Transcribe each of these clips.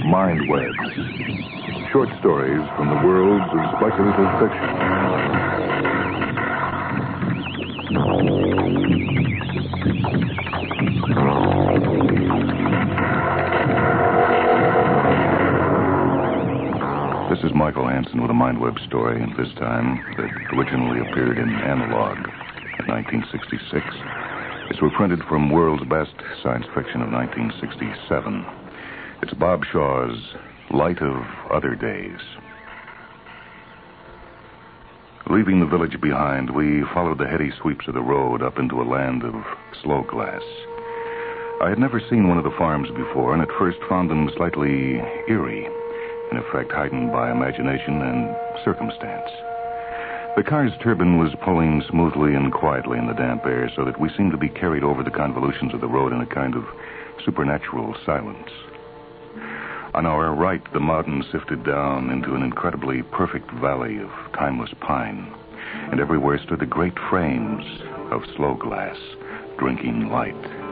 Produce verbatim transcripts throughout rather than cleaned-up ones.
Mind Webs. Short stories from the worlds of speculative fiction. This is Michael Hansen with a Mind Web story, and this time that originally appeared in Analog in nineteen sixty-six. It's reprinted from World's Best Science Fiction of nineteen sixty-seven. It's Bob Shaw's Light of Other Days. Leaving the village behind, we followed the heady sweeps of the road up into a land of sloe glass. I had never seen one of the farms before, and at first found them slightly eerie, in effect heightened by imagination and circumstance. The car's turbine was pulling smoothly and quietly in the damp air, so that we seemed to be carried over the convolutions of the road in a kind of supernatural silence. On our right, the mountains sifted down into an incredibly perfect valley of timeless pine, and everywhere stood the great frames of sloe glass, drinking light.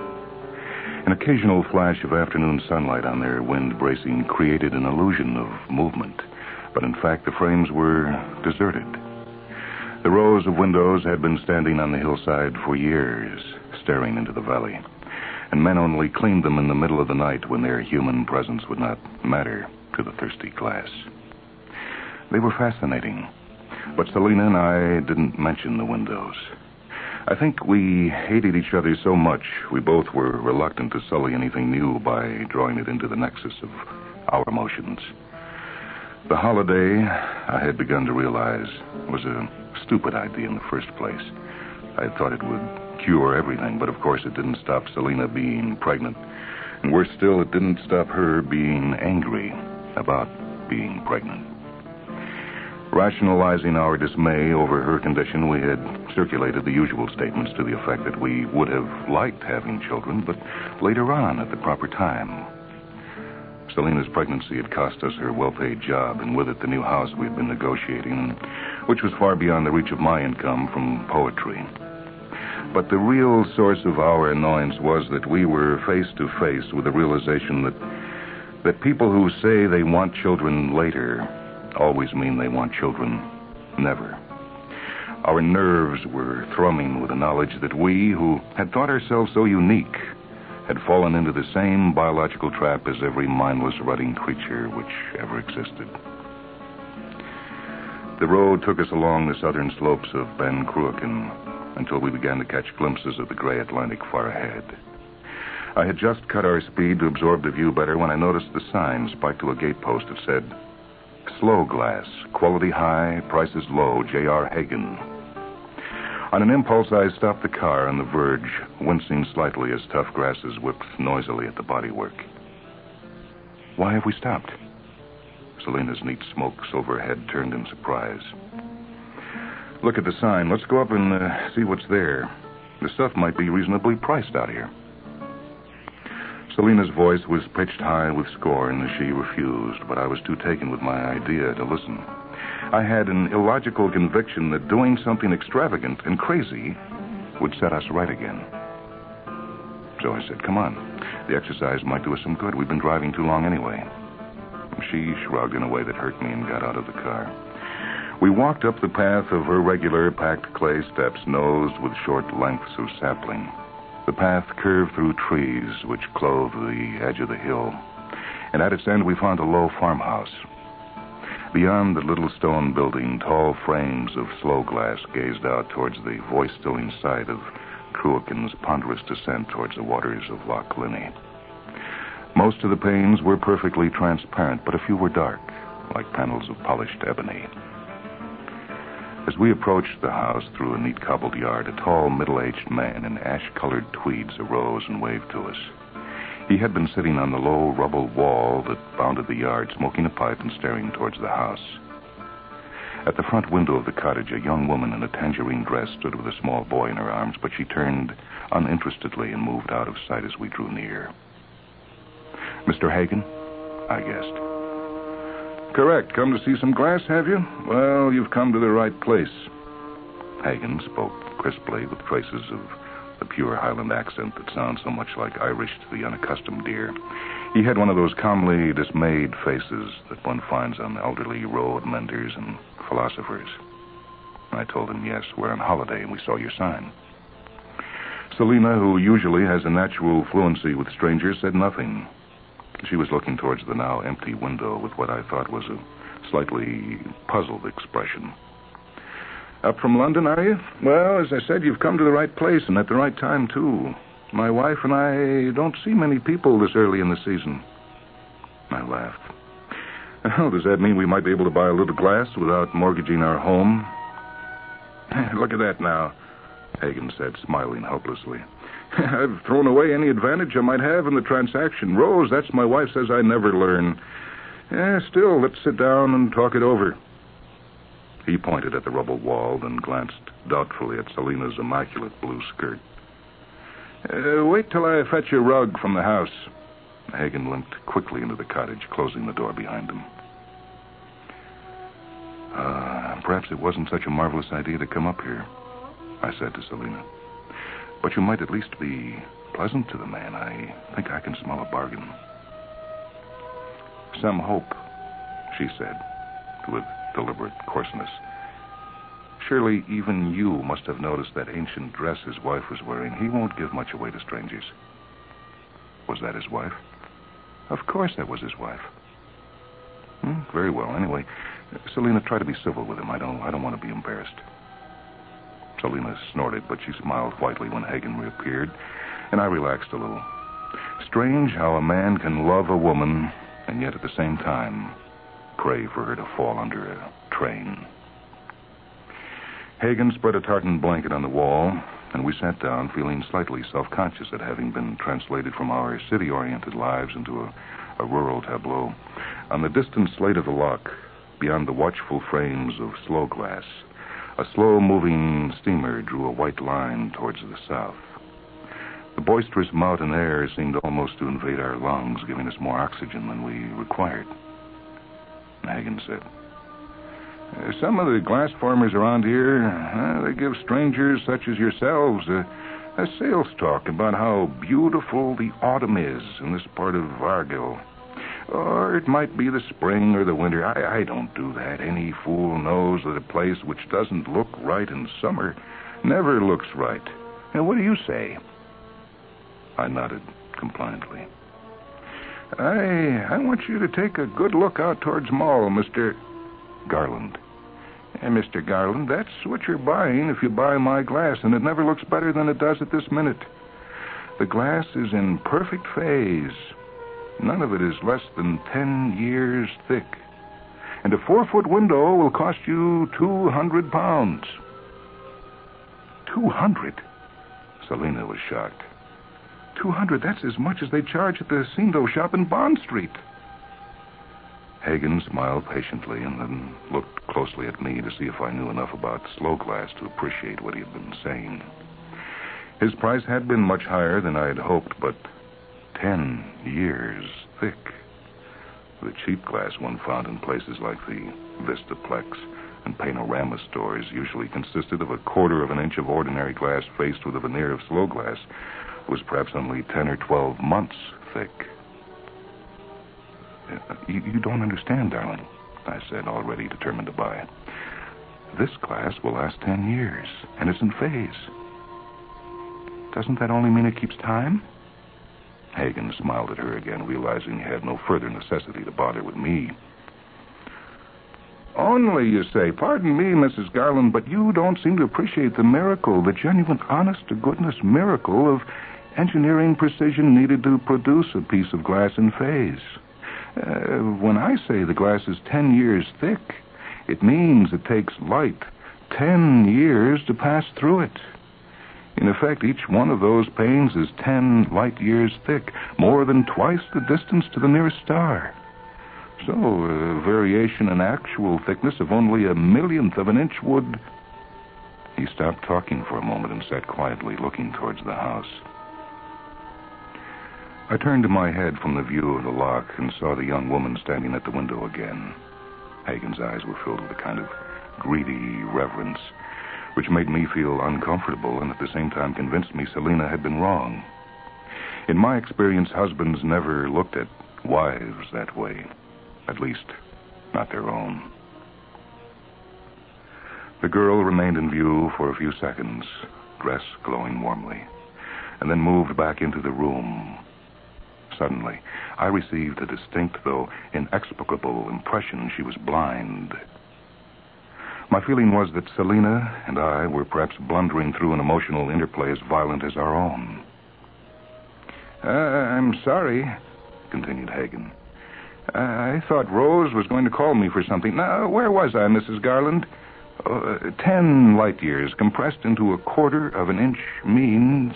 An occasional flash of afternoon sunlight on their wind bracing created an illusion of movement, but in fact the frames were deserted. The rows of windows had been standing on the hillside for years, staring into the valley, and men only cleaned them in the middle of the night when their human presence would not matter to the thirsty class. They were fascinating, but Selina and I didn't mention the windows. I think we hated each other so much we both were reluctant to sully anything new by drawing it into the nexus of our emotions. The holiday, I had begun to realize, was a stupid idea in the first place. I had thought it would cure everything, but of course it didn't stop Selina being pregnant. And worse still, it didn't stop her being angry about being pregnant. Rationalizing our dismay over her condition, we had circulated the usual statements to the effect that we would have liked having children, but later on at the proper time. Selina's pregnancy had cost us her well-paid job, and with it the new house we had been negotiating, which was far beyond the reach of my income from poetry. But the real source of our annoyance was that we were face to face with the realization that that people who say they want children later always mean they want children never. Our nerves were thrumming with the knowledge that we, who had thought ourselves so unique, had fallen into the same biological trap as every mindless, rutting creature which ever existed. The road took us along the southern slopes of Ben Cruachan until we began to catch glimpses of the gray Atlantic far ahead. I had just cut our speed to absorb the view better when I noticed the sign spiked to a gatepost that said, "Sloe glass, quality high, prices low, J R Hagen." On an impulse, I stopped the car on the verge, wincing slightly as tough grasses whipped noisily at the bodywork. Why have we stopped? Selina's neat smoke-silver head turned in surprise. Look at the sign. Let's go up and uh, see what's there. The stuff might be reasonably priced out here. Selina's voice was pitched high with scorn as she refused, but I was too taken with my idea to listen. I had an illogical conviction that doing something extravagant and crazy would set us right again. So I said, come on. The exercise might do us some good. We've been driving too long anyway. She shrugged in a way that hurt me and got out of the car. We walked up the path of irregular packed clay steps nosed with short lengths of sapling. The path curved through trees which clothe the edge of the hill, and at its end we found a low farmhouse. Beyond the little stone building, tall frames of sloe glass gazed out towards the voice-stilling sight of Cruachan's ponderous descent towards the waters of Loch Linnhe. Most of the panes were perfectly transparent, but a few were dark, like panels of polished ebony. As we approached the house through a neat cobbled yard, a tall, middle-aged man in ash-colored tweeds arose and waved to us. He had been sitting on the low rubble wall that bounded the yard, smoking a pipe and staring towards the house. At the front window of the cottage, a young woman in a tangerine dress stood with a small boy in her arms, but she turned uninterestedly and moved out of sight as we drew near. Mister Hagen? I guessed. Correct. Come to see some glass, have you? Well, you've come to the right place. Hagen spoke crisply with traces of the pure Highland accent that sounds so much like Irish to the unaccustomed ear. He had one of those calmly dismayed faces that one finds on elderly road menders and philosophers. I told him, yes, we're on holiday and we saw your sign. Selina, who usually has a natural fluency with strangers, said nothing. She was looking towards the now empty window with what I thought was a slightly puzzled expression. Up from London, are you? Well, as I said, you've come to the right place and at the right time, too. My wife and I don't see many people this early in the season. I laughed. Well, does that mean we might be able to buy a little glass without mortgaging our home? Look at that now, Hagen said, smiling helplessly. I've thrown away any advantage I might have in the transaction. Rose, that's my wife, says I never learn. Eh, still, let's sit down and talk it over. He pointed at the rubble wall, then glanced doubtfully at Selina's immaculate blue skirt. Uh, wait till I fetch a rug from the house. Hagen limped quickly into the cottage, closing the door behind him. Uh, perhaps it wasn't such a marvelous idea to come up here, I said to Selina. But you might at least be pleasant to the man. I think I can smell a bargain. Some hope, she said, with deliberate coarseness. Surely even you must have noticed that ancient dress his wife was wearing. He won't give much away to strangers. Was that his wife? Of course that was his wife. Hmm, very well. Anyway, Selina, try to be civil with him. I don't I don't want to be embarrassed. Selina snorted, but she smiled whitely when Hagen reappeared, and I relaxed a little. Strange how a man can love a woman and yet at the same time pray for her to fall under a train. Hagen spread a tartan blanket on the wall, and we sat down feeling slightly self-conscious at having been translated from our city-oriented lives into a, a rural tableau. On the distant slate of the loch, beyond the watchful frames of slow glass, a slow-moving steamer drew a white line towards the south. The boisterous mountain air seemed almost to invade our lungs, giving us more oxygen than we required. Hagen said, Uh, some of the glass farmers around here, uh, they give strangers such as yourselves a, a sales talk about how beautiful the autumn is in this part of Argyll. Or it might be the spring or the winter. I, I don't do that. Any fool knows that a place which doesn't look right in summer never looks right. Now, what do you say? I nodded compliantly. I, I want you to take a good look out towards Mull, Mister Garland. And Mister Garland, that's what you're buying if you buy my glass, and it never looks better than it does at this minute. The glass is in perfect phase. None of it is less than ten years thick. And a four-foot window will cost you two hundred pounds. Two hundred? Selina was shocked. Two hundred, that's as much as they charge at the Sindo shop in Bond Street. Hagen smiled patiently and then looked closely at me to see if I knew enough about slow glass to appreciate what he had been saying. His price had been much higher than I had hoped, but ten years thick. The cheap glass one found in places like the Vistaplex and Panorama stores usually consisted of a quarter of an inch of ordinary glass faced with a veneer of slow glass was perhaps only ten or twelve months thick. You, you don't understand, darling, I said, already determined to buy it. This glass will last ten years, and it's in phase. Doesn't that only mean it keeps time? Hagen smiled at her again, realizing he had no further necessity to bother with me. Only, you say. Pardon me, Missus Garland, but you don't seem to appreciate the miracle, the genuine, honest-to-goodness miracle of engineering precision needed to produce a piece of glass in phase. Uh, when I say the glass is ten years thick, it means it takes light ten years to pass through it. In effect, each one of those panes is ten light years thick, more than twice the distance to the nearest star. So, a variation in actual thickness of only a millionth of an inch would... He stopped talking for a moment and sat quietly looking towards the house. I turned my head from the view of the loch and saw the young woman standing at the window again. Hagen's eyes were filled with a kind of greedy reverence. which made me feel uncomfortable and at the same time convinced me Selina had been wrong. In my experience, husbands never looked at wives that way. At least, not their own. The girl remained in view for a few seconds, dress glowing warmly, and then moved back into the room. Suddenly, I received a distinct, though inexplicable, impression she was blind. My feeling was that Selina and I were perhaps blundering through an emotional interplay as violent as our own. Uh, I'm sorry, continued Hagen. I thought Rose was going to call me for something. Now, where was I, Missus Garland? Uh, ten light years compressed into a quarter of an inch means...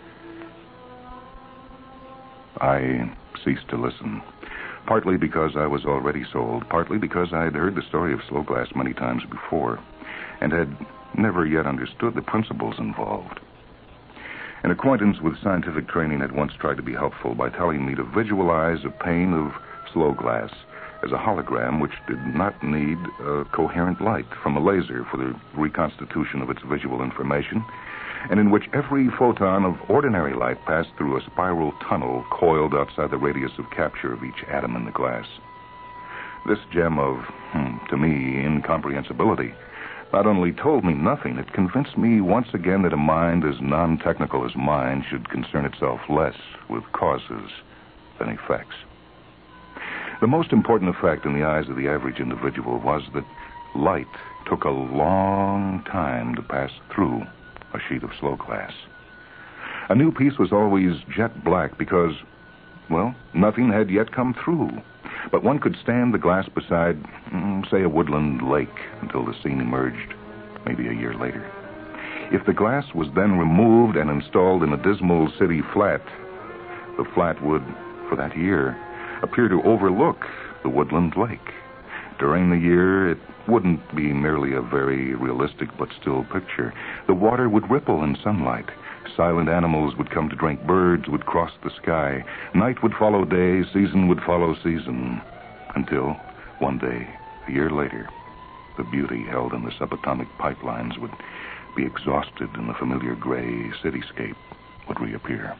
I ceased to listen, partly because I was already sold, partly because I had heard the story of slow glass many times before and had never yet understood the principles involved. An acquaintance with scientific training had once tried to be helpful by telling me to visualize a pane of slow glass as a hologram which did not need a coherent light from a laser for the reconstitution of its visual information, and in which every photon of ordinary light passed through a spiral tunnel coiled outside the radius of capture of each atom in the glass. This gem of, hmm, to me, incomprehensibility not only told me nothing, it convinced me once again that a mind as non-technical as mine should concern itself less with causes than effects. The most important effect in the eyes of the average individual was that light took a long time to pass through a sheet of slow glass. A new piece was always jet black because, well, nothing had yet come through. But one could stand the glass beside, say, a woodland lake until the scene emerged, maybe a year later. If the glass was then removed and installed in a dismal city flat, the flat would, for that year, appear to overlook the woodland lake. During the year, it wouldn't be merely a very realistic but still picture. The water would ripple in sunlight. Silent animals would come to drink. Birds would cross the sky. Night would follow day. Season would follow season. Until, one day, a year later, the beauty held in the subatomic pipelines would be exhausted and the familiar gray cityscape would reappear.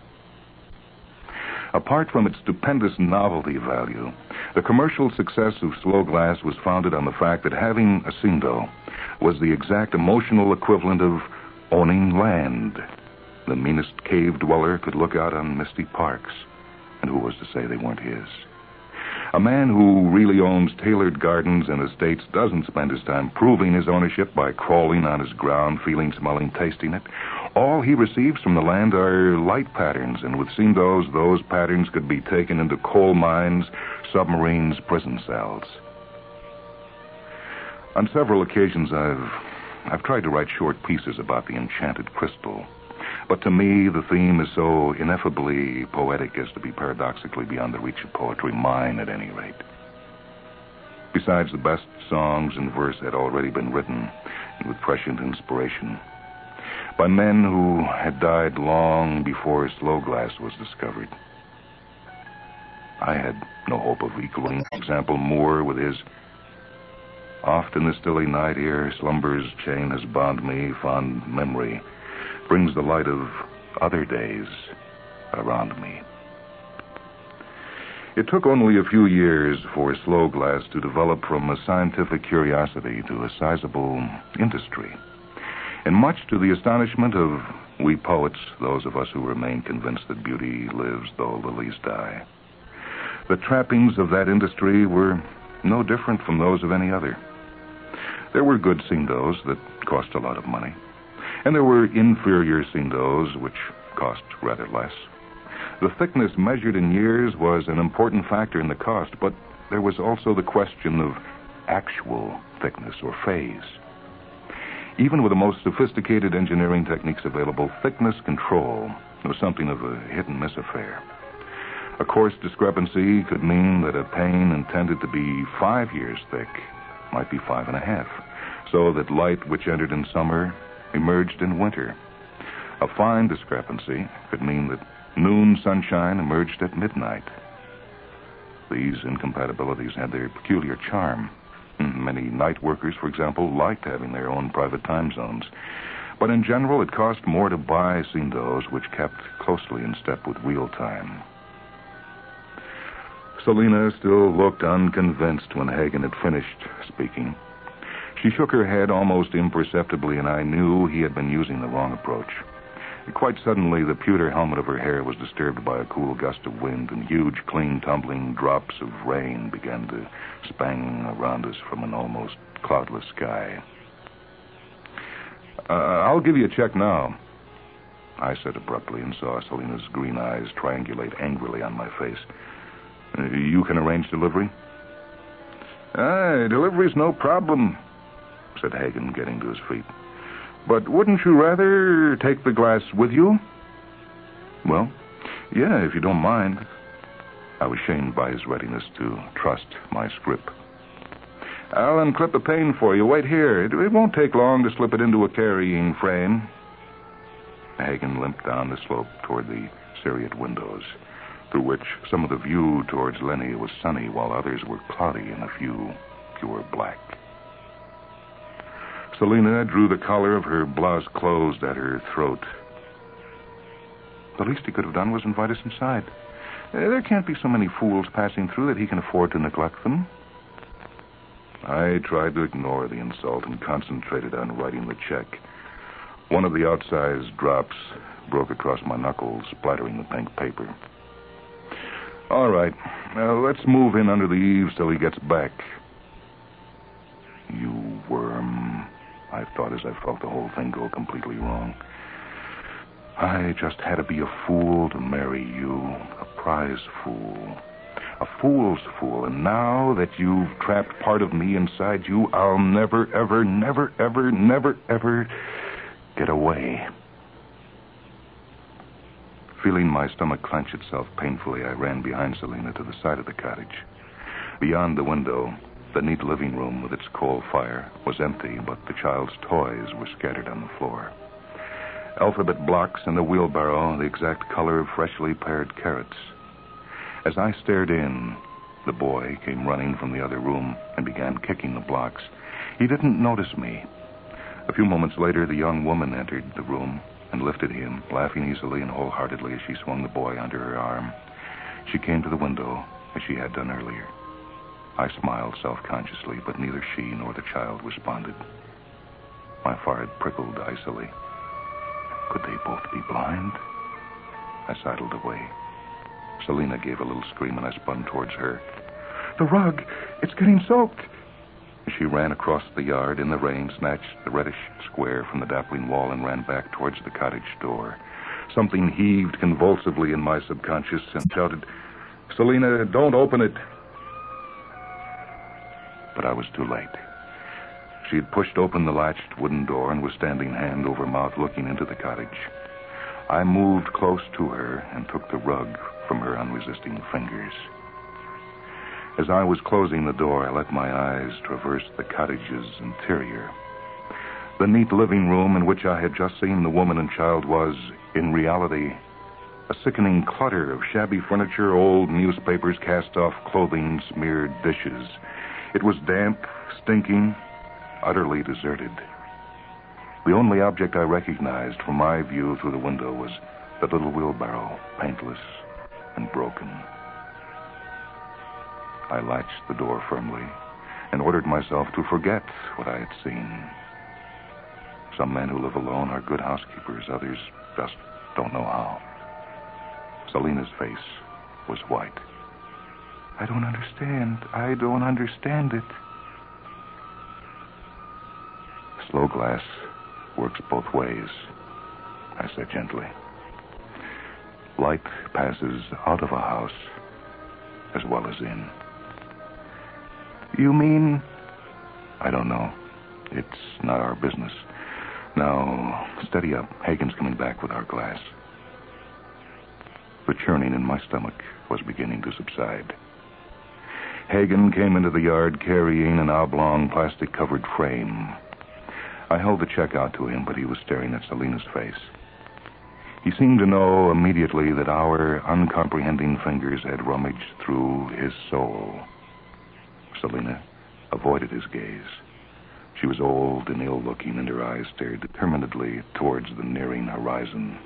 Apart from its stupendous novelty value, the commercial success of slow glass was founded on the fact that having a Cindo was the exact emotional equivalent of owning land. The meanest cave dweller could look out on misty parks, and who was to say they weren't his? A man who really owns tailored gardens and estates doesn't spend his time proving his ownership by crawling on his ground, feeling, smelling, tasting it. All he receives from the land are light patterns, and with Cindos, those patterns could be taken into coal mines, submarines, prison cells. On several occasions, I've I've tried to write short pieces about the enchanted crystal. But to me, the theme is so ineffably poetic as to be paradoxically beyond the reach of poetry, mine at any rate. Besides, the best songs in verse had already been written, and with prescient inspiration, by men who had died long before slow glass was discovered. I had no hope of equaling, for example, Moore with his "Oft in the stilly night ere slumber's chain has bound me, fond memory brings the light of other days around me." It took only a few years for slow glass to develop from a scientific curiosity to a sizable industry. And much to the astonishment of we poets, those of us who remain convinced that beauty lives though lilies die, the trappings of that industry were no different from those of any other. There were good Cindos that cost a lot of money, and there were inferior Cindos which cost rather less. The thickness measured in years was an important factor in the cost, but there was also the question of actual thickness or phase. Even with the most sophisticated engineering techniques available, thickness control was something of a hit-and-miss affair. A coarse discrepancy could mean that a pane intended to be five years thick might be five and a half, so that light which entered in summer emerged in winter. A fine discrepancy could mean that noon sunshine emerged at midnight. These incompatibilities had their peculiar charm. Many night workers, for example, liked having their own private time zones. But in general, it cost more to buy Cindos, which kept closely in step with real time. Selina still looked unconvinced when Hagen had finished speaking. She shook her head almost imperceptibly, and I knew he had been using the wrong approach. Quite suddenly, the pewter helmet of her hair was disturbed by a cool gust of wind, and huge, clean, tumbling drops of rain began to spang around us from an almost cloudless sky. Uh, I'll give you a check now, I said abruptly, and saw Selina's green eyes triangulate angrily on my face. Uh, you can arrange delivery? Aye, delivery's no problem, said Hagen, getting to his feet. But wouldn't you rather take the glass with you? Well, yeah, if you don't mind. I was shamed by his readiness to trust my script. I'll unclip a pane for you. Wait here. It, it won't take long to slip it into a carrying frame. Hagen limped down the slope toward the Syriot windows, through which some of the view towards Lenny was sunny, while others were cloudy and a few pure black. Selina drew the collar of her blouse closed at her throat. The least he could have done was invite us inside. Uh, there can't be so many fools passing through that he can afford to neglect them. I tried to ignore the insult and concentrated on writing the check. One of the outsized drops broke across my knuckles, splattering the pink paper. All right. Now, let's move in under the eaves till he gets back. You worm, I thought as I felt the whole thing go completely wrong. I just had to be a fool to marry you, a prize fool. A fool's fool, and now that you've trapped part of me inside you, I'll never, ever, never, ever, never, ever get away. Feeling my stomach clench itself painfully, I ran behind Selina to the side of the cottage. Beyond the window, the neat living room with its coal fire was empty, but the child's toys were scattered on the floor. Alphabet blocks and a wheelbarrow, the exact color of freshly pared carrots. As I stared in, the boy came running from the other room and began kicking the blocks. He didn't notice me. A few moments later, the young woman entered the room and lifted him, laughing easily and wholeheartedly as she swung the boy under her arm. She came to the window, as she had done earlier. I smiled self-consciously, but neither she nor the child responded. My forehead prickled icily. Could they both be blind? I sidled away. Selina gave a little scream, and I spun towards her. The rug! It's getting soaked! She ran across the yard in the rain, snatched the reddish square from the dappling wall, and ran back towards the cottage door. Something heaved convulsively in my subconscious and shouted, Selina, don't open it! But I was too late. She had pushed open the latched wooden door and was standing hand over mouth looking into the cottage. I moved close to her and took the rug from her unresisting fingers. As I was closing the door, I let my eyes traverse the cottage's interior. The neat living room in which I had just seen the woman and child was, in reality, a sickening clutter of shabby furniture, old newspapers, cast-off clothing, smeared dishes. It was damp, stinking, utterly deserted. The only object I recognized from my view through the window was the little wheelbarrow, paintless and broken. I latched the door firmly and ordered myself to forget what I had seen. Some men who live alone are good housekeepers. Others just don't know how. Selina's face was white. I don't understand. I don't understand it. Slow glass works both ways, I said gently. Light passes out of a house as well as in. You mean? I don't know. It's not our business. Now, steady up. Hagen's coming back with our glass. The churning in my stomach was beginning to subside. Hagen came into the yard carrying an oblong plastic-covered frame. I held the check out to him, but he was staring at Selina's face. He seemed to know immediately that our uncomprehending fingers had rummaged through his soul. Selina avoided his gaze. She was old and ill-looking, and her eyes stared determinedly towards the nearing horizon.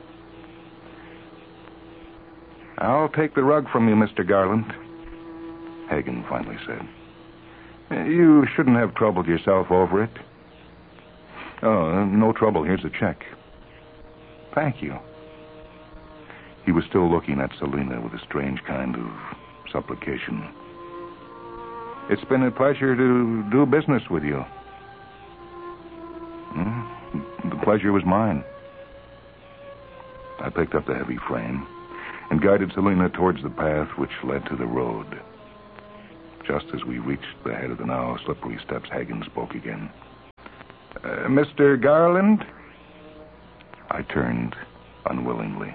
"I'll take the rug from you, Mister Garland," Hagen finally said. "You shouldn't have troubled yourself over it." "Oh, no trouble. Here's a check." "Thank you." He was still looking at Selina with a strange kind of supplication. "It's been a pleasure to do business with you." Hmm? The pleasure was mine. I picked up the heavy frame and guided Selina towards the path which led to the road. Just as we reached the head of the now slippery steps, Hagen spoke again. Uh, Mister Garland? I turned unwillingly.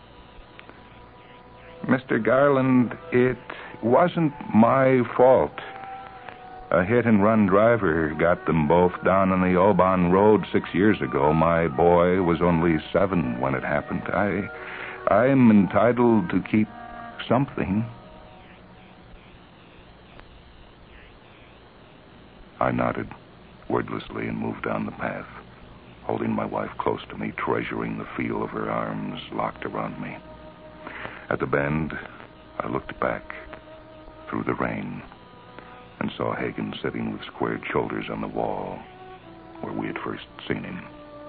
"Mister Garland, it wasn't my fault. A hit-and-run driver got them both down on the Oban Road six years ago. My boy was only seven when it happened. I, I'm entitled to keep something." I nodded wordlessly and moved down the path, holding my wife close to me, treasuring the feel of her arms locked around me. At the bend, I looked back through the rain and saw Hagen sitting with squared shoulders on the wall where we had first seen him.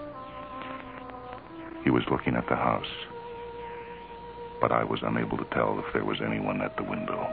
He was looking at the house, but I was unable to tell if there was anyone at the window.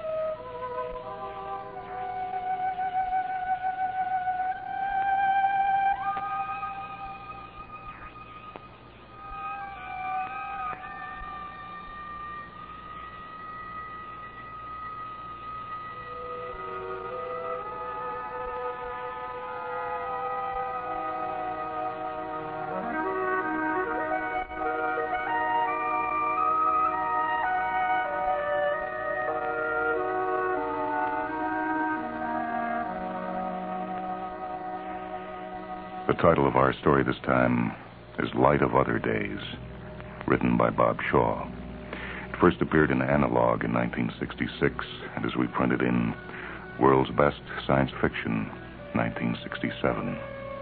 The title of our story this time is Light of Other Days, written by Bob Shaw. It first appeared in Analog in nineteen sixty-six and is reprinted in World's Best Science Fiction, nineteen sixty-seven.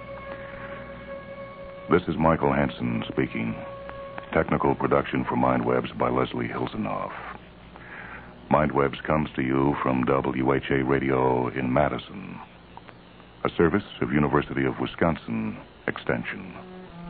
This is Michael Hansen speaking. Technical production for Mindwebs by Leslie Hilsenoff. Mindwebs comes to you from W H A Radio in Madison, a service of University of Wisconsin Extension.